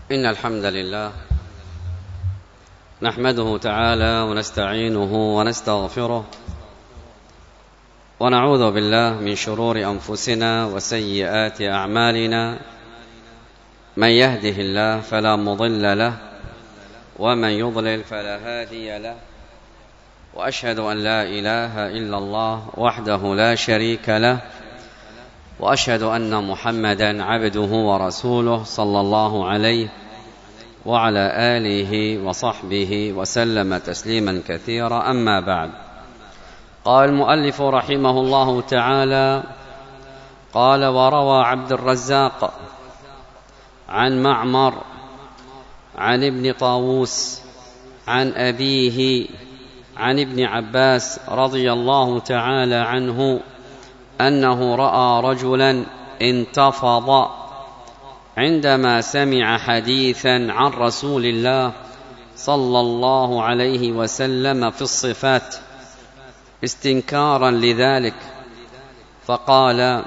إن الحمد لله نحمده تعالى ونستعينه ونستغفره ونعوذ بالله من شرور أنفسنا وسيئات أعمالنا. من يهده الله فلا مضل له ومن يضلل فلا هادي له، وأشهد أن لا إله إلا الله وحده لا شريك له، وأشهد أن محمدا عبده ورسوله صلى الله عليه وعلى آله وصحبه وسلم تسليما كثيرا. أما بعد، قال المؤلف رحمه الله تعالى: قال: وروى عبد الرزاق عن معمر عن ابن طاووس عن أبيه عن ابن عباس رضي الله تعالى عنه أنه رأى رجلا انتفض عندما سمع حديثا عن رسول الله صلى الله عليه وسلم في الصفات استنكارا لذلك، فقال: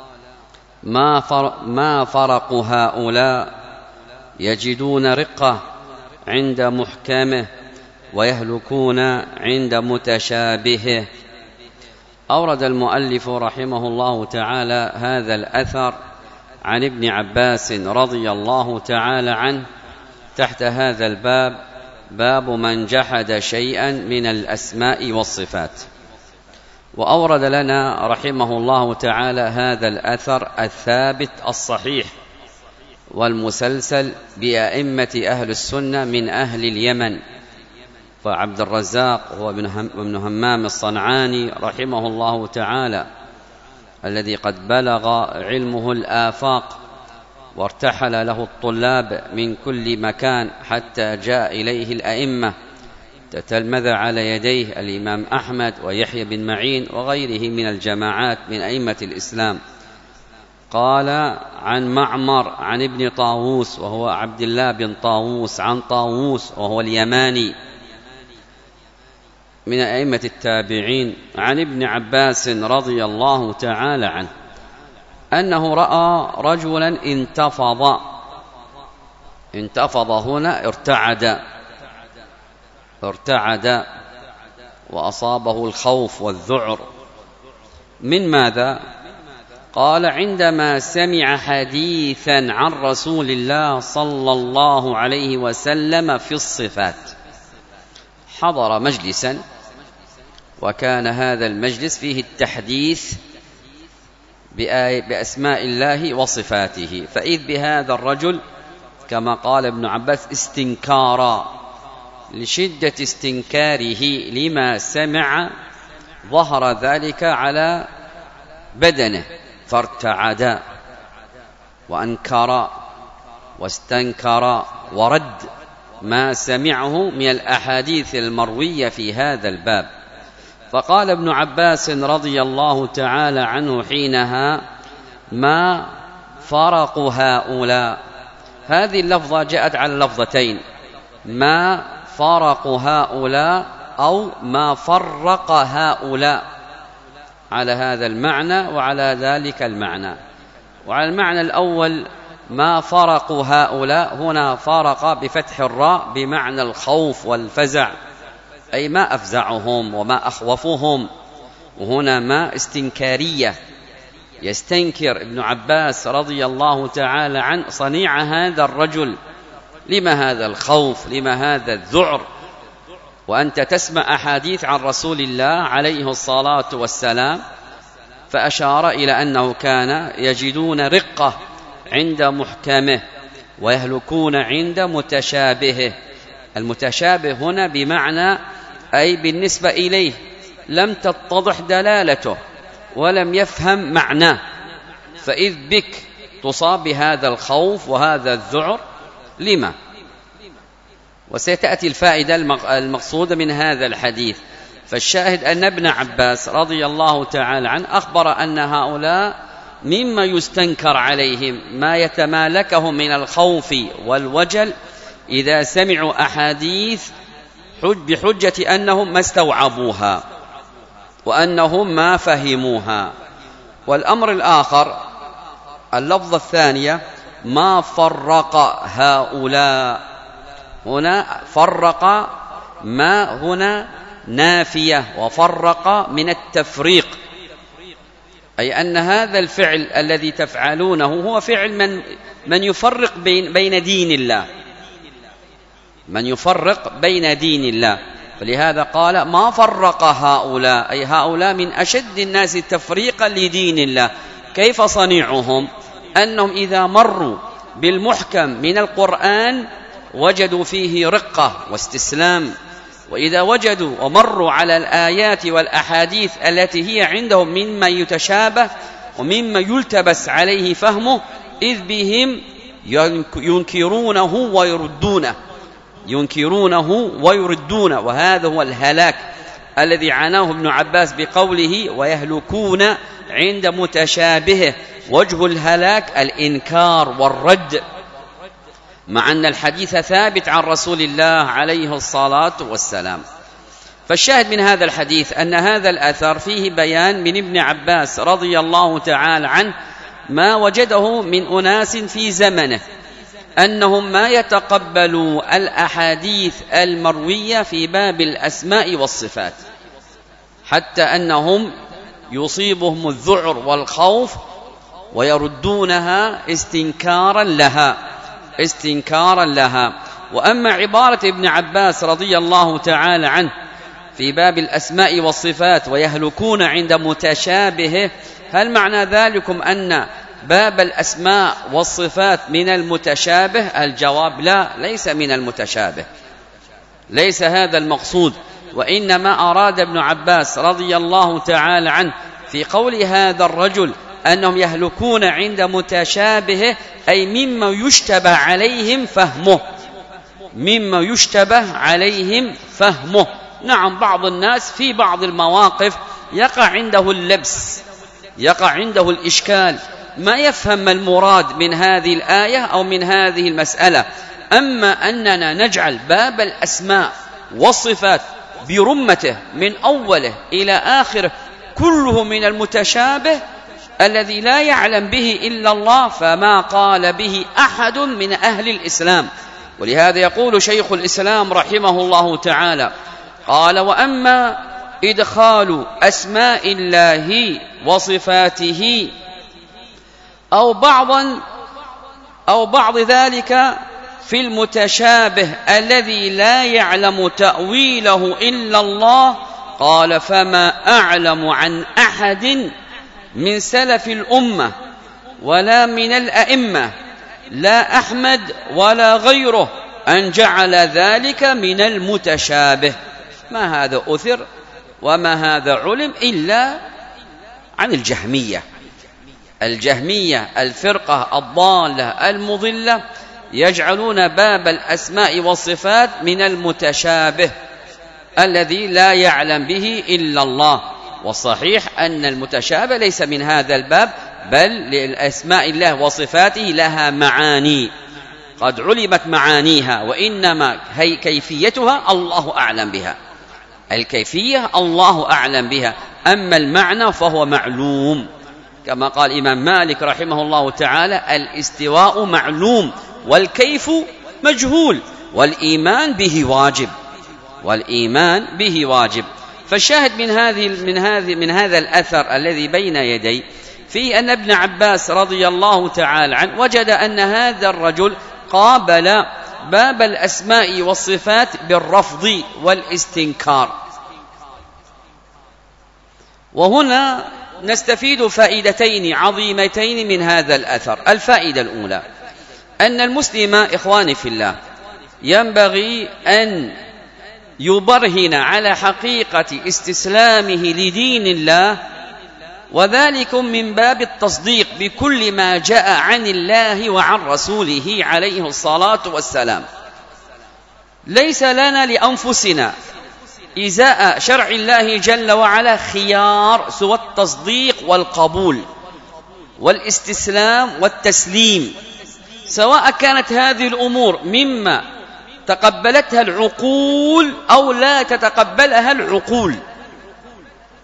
ما فرق هؤلاء يجدون رقة عند محكمه ويهلكون عند متشابهه. أورد المؤلف رحمه الله تعالى هذا الأثر عن ابن عباس رضي الله تعالى عنه تحت هذا الباب، باب من جحد شيئا من الأسماء والصفات. وأورد لنا رحمه الله تعالى هذا الأثر الثابت الصحيح والمسلسل بأئمة أهل السنة من أهل اليمن، فعبد الرزاق هو ابن همام الصنعاني رحمه الله تعالى، الذي قد بلغ علمه الآفاق وارتحل له الطلاب من كل مكان حتى جاء إليه الأئمة، تتلمذ على يديه الإمام أحمد ويحيى بن معين وغيره من الجماعات من أئمة الإسلام. قال: عن معمر عن ابن طاووس وهو عبد الله بن طاووس عن طاووس وهو اليماني من أئمة التابعين، عن ابن عباس رضي الله تعالى عنه أنه رأى رجلا انتفض هنا ارتعد وأصابه الخوف والذعر. من ماذا؟ قال: عندما سمع حديثا عن رسول الله صلى الله عليه وسلم في الصفات. حضر مجلسا وكان هذا المجلس فيه التحديث بأسماء الله وصفاته، فإذ بهذا الرجل كما قال ابن عباس استنكارا، لشدة استنكاره لما سمع ظهر ذلك على بدنه، فارتعد وأنكر واستنكر ورد ما سمعه من الأحاديث المروية في هذا الباب. فقال ابن عباس رضي الله تعالى عنه حينها: ما فرق هؤلاء. هذه اللفظة جاءت على اللفظتين: ما فرق هؤلاء أو ما فرق هؤلاء، على هذا المعنى وعلى ذلك المعنى. وعلى المعنى الأول ما فرق هؤلاء، هنا فرق بفتح الراء بمعنى الخوف والفزع، أي ما أفزعهم وما أخوفهم، وهنا ما استنكارية، يستنكر ابن عباس رضي الله تعالى عنه صنيع هذا الرجل. لما هذا الخوف؟ لما هذا الذعر وأنت تسمع أحاديث عن رسول الله عليه الصلاة والسلام؟ فأشار إلى أنه كان يجدون رقة عند محكمه ويهلكون عند متشابهه. المتشابه هنا بمعنى أي بالنسبة إليه لم تتضح دلالته ولم يفهم معناه، فإذ بك تصاب بهذا الخوف وهذا الذعر. لما؟ وستأتي الفائدة المقصودة من هذا الحديث. فالشاهد أن ابن عباس رضي الله تعالى عنه أخبر أن هؤلاء مما يستنكر عليهم ما يتمالكهم من الخوف والوجل إذا سمعوا أحاديث بحجة أنهم ما استوعبوها وأنهم ما فهموها. والأمر الآخر اللفظة الثانية: ما فرق هؤلاء. هنا فرق، ما هنا نافية، وفرق من التفريق، أي أن هذا الفعل الذي تفعلونه هو فعل من يفرق بين دين الله، من يفرق بين دين الله. فلهذا قال ما فرق هؤلاء، أي هؤلاء من أشد الناس تفريقا لدين الله. كيف صنيعهم؟ أنهم إذا مروا بالمحكم من القرآن وجدوا فيه رقة واستسلام، وإذا وجدوا ومروا على الآيات والأحاديث التي هي عندهم مما يتشابه ومما يلتبس عليه فهمه، إذ بهم ينكرونه ويردونه. وهذا هو الهلاك الذي عناه ابن عباس بقوله ويهلكون عند متشابهه. وجه الهلاك الإنكار والرد، مع أن الحديث ثابت عن رسول الله عليه الصلاة والسلام. فالشاهد من هذا الحديث أن هذا الأثر فيه بيان من ابن عباس رضي الله تعالى عنه ما وجده من أناس في زمنه، أنهم ما يتقبلوا الأحاديث المروية في باب الأسماء والصفات، حتى أنهم يصيبهم الذعر والخوف ويردونها استنكارا لها. وأما عبارة ابن عباس رضي الله تعالى عنه في باب الأسماء والصفات ويهلكون عند متشابهه، هل معنى ذلكم أن باب الأسماء والصفات من المتشابه؟ الجواب لا، ليس من المتشابه، ليس هذا المقصود. وإنما أراد ابن عباس رضي الله تعالى عنه في قول هذا الرجل أنهم يهلكون عند متشابهه، أي مما يشتبه عليهم فهمه. نعم، بعض الناس في بعض المواقف يقع عنده اللبس، يقع عنده الإشكال، ما يفهم المراد من هذه الآية أو من هذه المسألة. أما أننا نجعل باب الأسماء والصفات برمته من أوله إلى آخره كله من المتشابه الذي لا يعلم به إلا الله، فما قال به أحد من أهل الإسلام. ولهذا يقول شيخ الإسلام رحمه الله تعالى قال وأما إدخال أسماء الله وصفاته أو بعض ذلك في المتشابه الذي لا يعلم تأويله إلا الله، قال فما أعلم عن أحد من سلف الأمة ولا من الأئمة، لا أحمد ولا غيره، أن جعل ذلك من المتشابه. ما هذا أثر وما هذا علم إلا عن الجهمية الفرقة الضالة المضلة، يجعلون باب الأسماء والصفات من المتشابه الذي لا يعلم به إلا الله. والصحيح أن المتشابه ليس من هذا الباب، بل للأسماء الله وصفاته لها معاني قد علمت معانيها، وإنما هي كيفيتها الله أعلم بها، الكيفية الله أعلم بها، أما المعنى فهو معلوم. كما قال الإمام مالك رحمه الله تعالى الاستواء معلوم والكيف مجهول والإيمان به واجب. فالشاهد من هذا الأثر الذي بين يدي فيه أن ابن عباس رضي الله تعالى عنه وجد أن هذا الرجل قابل باب الأسماء والصفات بالرفض والاستنكار. وهنا نستفيد فائدتين عظيمتين من هذا الأثر. الفائدة الأولى أن المسلم إخواني في الله ينبغي أن يبرهن على حقيقة استسلامه لدين الله، وذلك من باب التصديق بكل ما جاء عن الله وعن رسوله عليه الصلاة والسلام. ليس لنا لأنفسنا إزاء شرع الله جل وعلا خيار سوى التصديق والقبول والاستسلام والتسليم، سواء كانت هذه الأمور مما تقبلتها العقول أو لا تتقبلها العقول.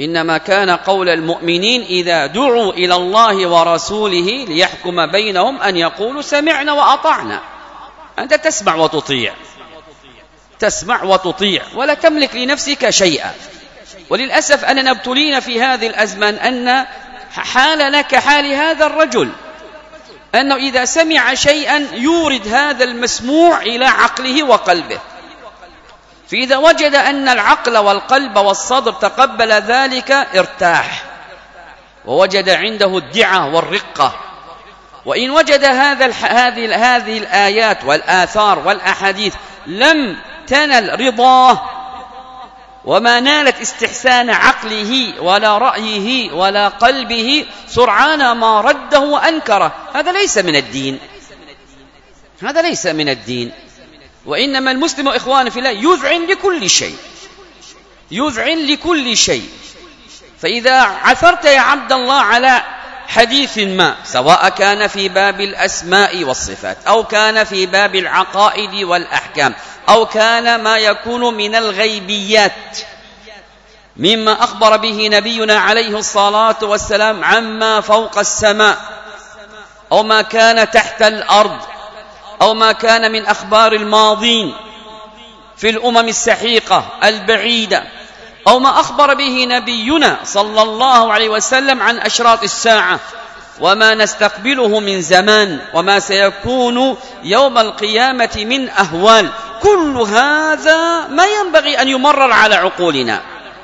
إنما كان قول المؤمنين إذا دعوا إلى الله ورسوله ليحكم بينهم أن يقولوا سمعنا وأطعنا. أنت تسمع وتطيع، تسمع وتطيع ولا تملك لنفسك شيئا. وللأسف أننا ابتلينا في هذه الأزمان أن حالنا كحال هذا الرجل، أنه إذا سمع شيئا يورد هذا المسموع إلى عقله وقلبه، فإذا وجد أن العقل والقلب والصدر تقبل ذلك ارتاح ووجد عنده الدعة والرقة. وإن وجد هذه الآيات والآثار والأحاديث لم تنل رضاه وما نالت استحسان عقله ولا رأيه ولا قلبه، سرعان ما رده وأنكره. هذا ليس من الدين، هذا ليس من الدين. وإنما المسلم إخواني في الله يذعن لكل شيء، يذعن لكل شيء. فإذا عثرت يا عبد الله على حديث ما، سواء كان في باب الأسماء والصفات أو كان في باب العقائد والأحكام أو كان ما يكون من الغيبيات مما أخبر به نبينا عليه الصلاة والسلام عما فوق السماء أو ما كان تحت الأرض أو ما كان من أخبار الماضين في الأمم السحيقة البعيدة أو ما أخبر به نبينا صلى الله عليه وسلم عن أشراط الساعة وما نستقبله من زمان وما سيكون يوم القيامة من أهوال، كل هذا ما ينبغي أن يمرر على عقولنا،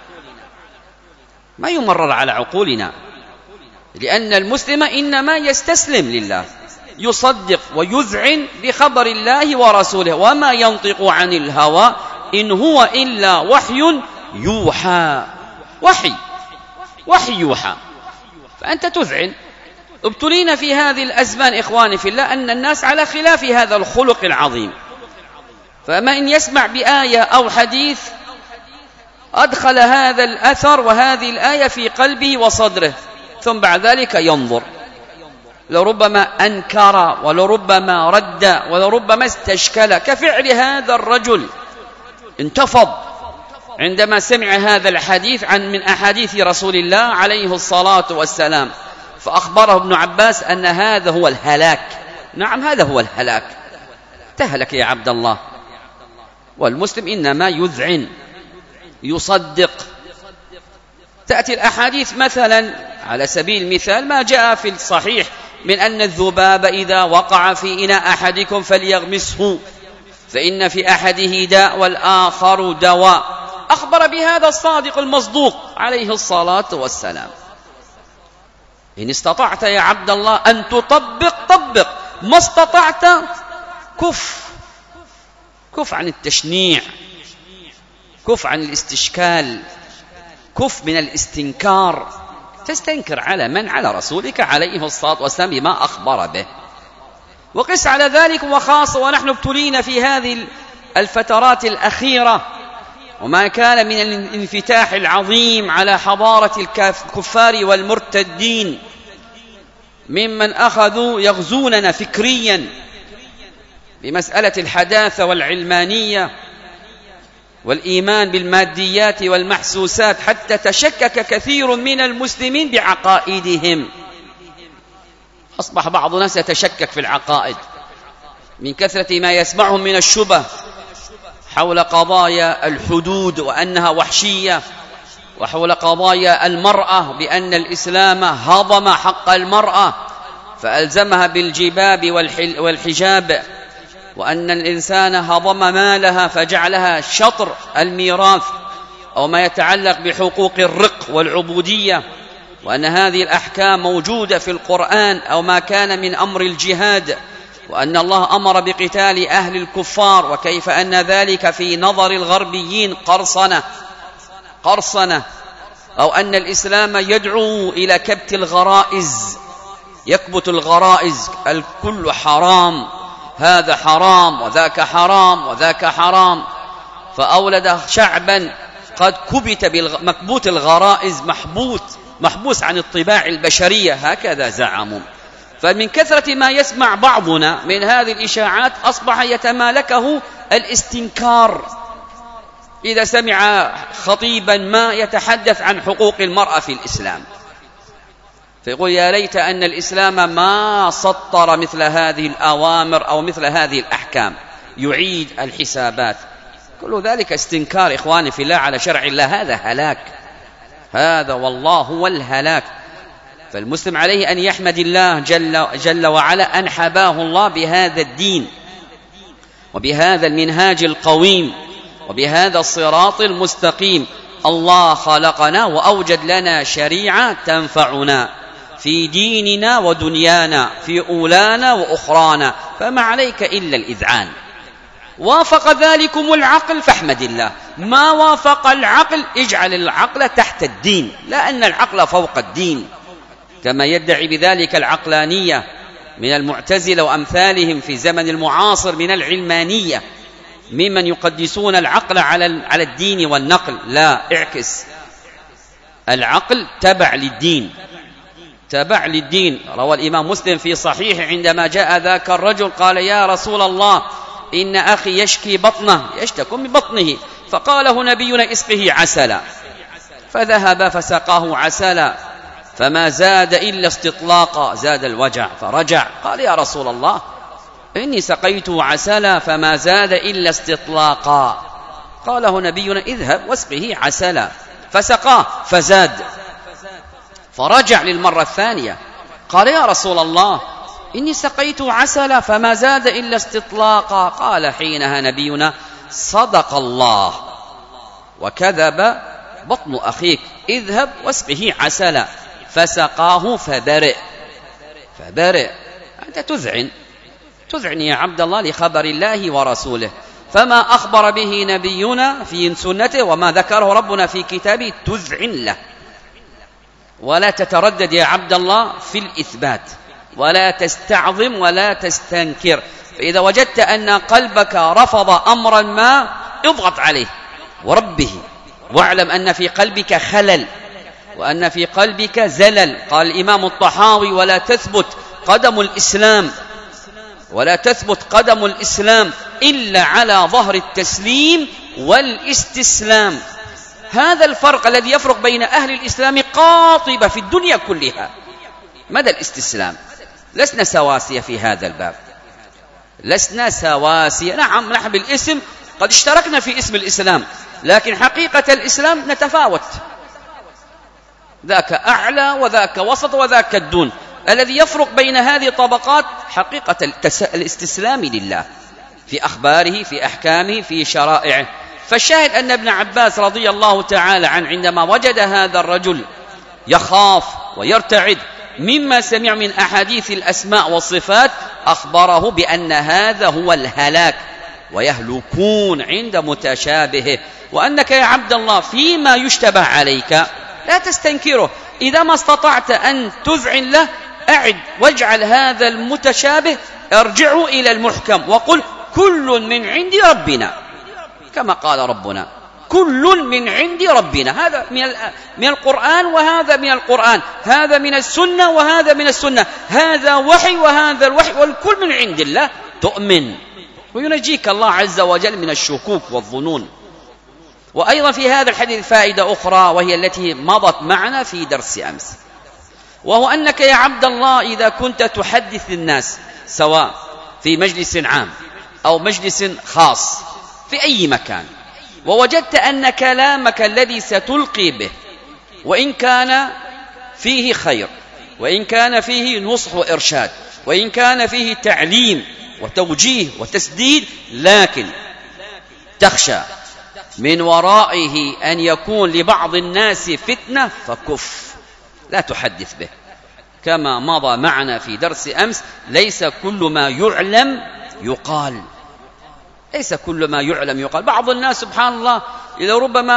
ما يمرر على عقولنا، لأن المسلم إنما يستسلم لله، يصدق ويذعن بخبر الله ورسوله، وما ينطق عن الهوى إن هو إلا وحي يوحى. وحي يوحى. فأنت تذعن. ابتلينا في هذه الأزمان إخواني في الله أن الناس على خلاف هذا الخلق العظيم، فما إن يسمع بآية أو حديث أدخل هذا الأثر وهذه الآية في قلبه وصدره، ثم بعد ذلك ينظر، لربما أنكر ولربما رد ولربما استشكل، كفعل هذا الرجل انتفض عندما سمع هذا الحديث من أحاديث رسول الله عليه الصلاة والسلام، فأخبره ابن عباس أن هذا هو الهلاك. نعم، هذا هو الهلاك، تهلك يا عبد الله. والمسلم إنما يذعن يصدق. تأتي الأحاديث مثلا على سبيل المثال ما جاء في الصحيح من أن الذباب إذا وقع في إناء أحدكم فليغمسه فإن في أحده داء والآخر دواء. أخبر بهذا الصادق المصدوق عليه الصلاة والسلام. إن استطعت يا عبد الله أن تطبق طبق، ما استطعت كف عن التشنيع، كف عن الاستشكال، كف من الاستنكار. تستنكر على من؟ على رسولك عليه الصلاة والسلام بما أخبر به. وقس على ذلك، وخاصة ونحن ابتلينا في هذه الفترات الأخيرة وما كان من الانفتاح العظيم على حضارة الكفار والمرتدين ممن أخذوا يغزوننا فكريا بمسألة الحداثة والعلمانية والإيمان بالماديات والمحسوسات، حتى تشكك كثير من المسلمين بعقائدهم. أصبح بعض الناس يتشكك في العقائد من كثرة ما يسمعهم من الشبه حول قضايا الحدود وأنها وحشية، وحول قضايا المرأة بأن الإسلام هضم حق المرأة فألزمها بالجباب والحجاب، وأن الإنسان هضم مالها فجعلها شطر الميراث، أو ما يتعلق بحقوق الرق والعبودية، وأن هذه الأحكام موجودة في القرآن، أو ما كان من أمر الجهاد، وأن الله أمر بقتال أهل الكفار، وكيف أن ذلك في نظر الغربيين قرصنة، أو أن الإسلام يدعو إلى كبت الغرائز، يكبت الغرائز، الكل حرام، هذا حرام وذاك حرام وذاك حرام، فأولد شعبا قد كبت بمكبوت الغرائز، محبوس عن الطباع البشرية، هكذا زعموا. فمن كثرة ما يسمع بعضنا من هذه الإشاعات أصبح يتمالكه الاستنكار، إذا سمع خطيبا ما يتحدث عن حقوق المرأة في الإسلام فيقول يا ليت أن الإسلام ما سطر مثل هذه الأوامر أو مثل هذه الأحكام، يعيد الحسابات. كل ذلك استنكار إخواني في الله على شرع الله، هذا هلاك، هذا والله هو الهلاك. فالمسلم عليه أن يحمد الله جل وعلا أن حباه الله بهذا الدين وبهذا المنهاج القويم وبهذا الصراط المستقيم. الله خلقنا وأوجد لنا شريعة تنفعنا في ديننا ودنيانا، في أولانا وأخرانا، فما عليك إلا الإذعان. وافق ذلكم العقل فاحمد الله، ما وافق العقل اجعل العقل تحت الدين، لأن العقل فوق الدين، كما يدعي بذلك العقلانية من المعتزلة وأمثالهم في زمن المعاصر من العلمانية، ممن يقدسون العقل على الدين والنقل. لا، اعكس، العقل تبع للدين، تبع للدين. روى الإمام مسلم في صحيح عندما جاء ذاك الرجل قال يا رسول الله إن أخي يشكي بطنه، يشتكي من بطنه، فقاله نبينا اسقه عسلا، فذهب فسقاه عسلا فما زاد إلا استطلاقا، زاد الوجع فرجع قال يا رسول الله إني سقيته عسلا فما زاد إلا استطلاقا. قاله نبينا اذهب واسقه عسلا، فسقاه فزاد، فرجع للمرة الثانية قال يا رسول الله إني سقيته عسلا فما زاد إلا استطلاقا. قال حينها نبينا صدق الله وكذب بطن أخيك، اذهب واسقه عسلا، فسقاه فبرئ. أنت تذعن يا عبد الله لخبر الله ورسوله، فما أخبر به نبينا في سنته وما ذكره ربنا في كتابه تذعن له، ولا تتردد يا عبد الله في الإثبات، ولا تستعظم ولا تستنكر. فإذا وجدت أن قلبك رفض أمرا ما اضغط عليه وربه، واعلم أن في قلبك خلل وأن في قلبك زلل. قال الإمام الطحاوي ولا تثبت قدم الإسلام إلا على ظهر التسليم والاستسلام. هذا الفرق الذي يفرق بين أهل الإسلام قاطبة في الدنيا كلها، مدى الاستسلام. لسنا سواسية في هذا الباب، لسنا سواسية. نعم نحن بالاسم قد اشتركنا في اسم الإسلام، لكن حقيقة الإسلام نتفاوت، ذاك أعلى وذاك وسط وذاك الدون. الذي يفرق بين هذه الطبقات حقيقة الاستسلام لله في أخباره، في أحكامه، في شرائعه. فالشاهد أن ابن عباس رضي الله تعالى عنه عندما وجد هذا الرجل يخاف ويرتعد مما سمع من أحاديث الأسماء والصفات، أخبره بأن هذا هو الهلاك ويهلكون عند متشابهه، وأنك يا عبد الله فيما يشتبه عليك لا تستنكره. إذا ما استطعت أن تذعن له أعد واجعل هذا المتشابه ارجعوا إلى المحكم وقل كل من عند ربنا، كما قال ربنا كل من عند ربنا. هذا من القرآن وهذا من القرآن، هذا من السنة وهذا من السنة، هذا وحي وهذا الوحي، والكل من عند الله. تؤمن وينجيك الله عز وجل من الشكوك والظنون. وأيضا في هذا الحديث فائدة أخرى وهي التي مضت معنا في درس أمس، وهو أنك يا عبد الله إذا كنت تحدث الناس سواء في مجلس عام أو مجلس خاص في أي مكان، ووجدت أن كلامك الذي ستلقي به وإن كان فيه خير وإن كان فيه نصح وإرشاد وإن كان فيه تعليم وتوجيه وتسديد، لكن تخشى من ورائه أن يكون لبعض الناس فتنة، فكف، لا تحدث به. كما مضى معنا في درس أمس ليس كل ما يعلم يقال، ليس كل ما يعلم يقال. بعض الناس سبحان الله إذا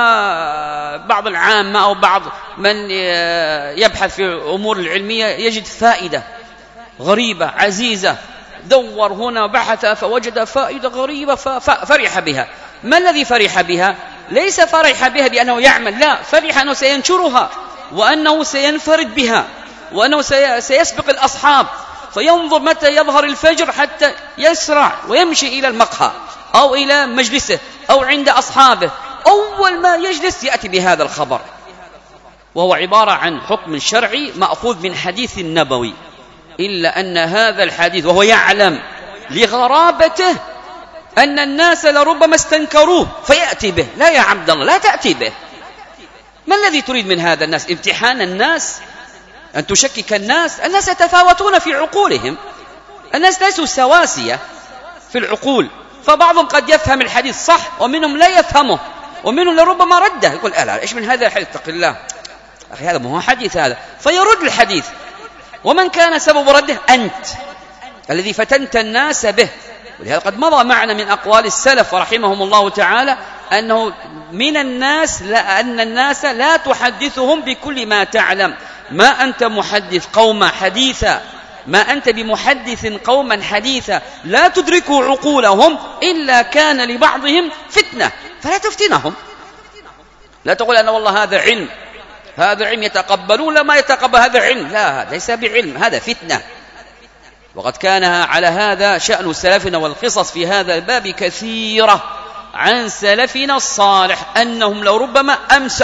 ربما بعض العامة أو بعض من يبحث في أمور العلمية يجد فائدة غريبة عزيزة، دور هنا بحث فوجد فائدة غريبة ففرح بها. ما الذي فرح بها؟ ليس فرح بها بأنه يعمل، لا، فرح أنه سينشرها وأنه سينفرد بها وأنه سيسبق الأصحاب، فينظر متى يظهر الفجر حتى يسرع ويمشي إلى المقهى أو إلى مجلسه أو عند أصحابه أول ما يجلس يأتي بهذا الخبر، وهو عبارة عن حكم شرعي مأخوذ من حديث النبوي، إلا أن هذا الحديث وهو يعلم لغرابته أن الناس لربما استنكروه فيأتي به. لا يا عبد الله، لا تأتي به. ما الذي تريد من هذا الناس؟ امتحان الناس؟ أن تشكك الناس؟ الناس يتفاوتون في عقولهم، الناس ليسوا سواسية في العقول، فبعضهم قد يفهم الحديث صح ومنهم لا يفهمه، ومنهم لربما رده، يقول لا إيش من هذا الحديث، اتق الله أخي هذا ما هو حديث هذا، فيرد الحديث. ومن كان سبب رده أنت الذي فتنت الناس به. ولهذا قد مضى معنا من أقوال السلف رحمهم الله تعالى أنه من الناس أن الناس لا تحدثهم بكل ما تعلم، ما أنت محدث قوما حديثا، ما أنت بمحدث قوما حديثا لا تدركوا عقولهم إلا كان لبعضهم فتنة، فلا تفتنهم. لا تقول أنا والله هذا علم، هذا علم يتقبلون، لا ما يتقبل هذا علم، لا ليس بعلم، هذا فتنة. وقد كان على هذا شأن سلفنا، والقصص في هذا الباب كثيرة عن سلفنا الصالح أنهم لو ربما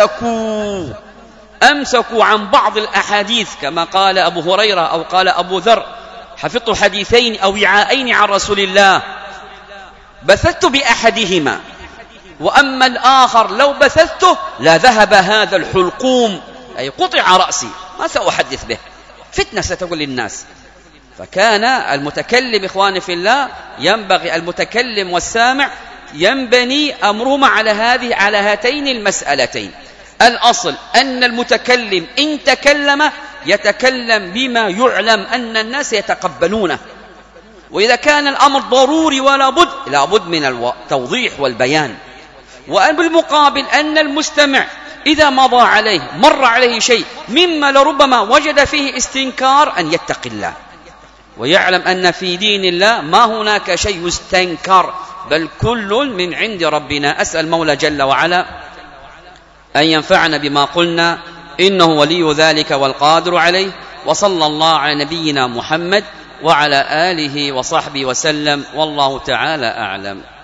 أمسكوا عن بعض الأحاديث، كما قال أبو هريرة أو قال أبو ذر حفظت حديثين أو وعاءين عن رسول الله بثثت بأحدهما، وأما الآخر لو بثثته لذهب هذا الحلقوم، أي قطع رأسي، ما سأحدث به، فتنة ستقول للناس. فكان المتكلم إخواني في الله ينبغي المتكلم والسامع ينبني أمرهما على هاتين المسألتين. الأصل أن المتكلم إن تكلم يتكلم بما يعلم أن الناس يتقبلونه، وإذا كان الأمر ضروري ولا بد من التوضيح والبيان. وبالمقابل أن المستمع إذا مر عليه شيء مما لربما وجد فيه استنكار أن يتقي الله ويعلم أن في دين الله ما هناك شيء يستنكر، بل كل من عند ربنا. أسأل المولى جل وعلا أن ينفعنا بما قلنا، إنه ولي ذلك والقادر عليه. وصلى الله على نبينا محمد وعلى آله وصحبه وسلم، والله تعالى أعلم.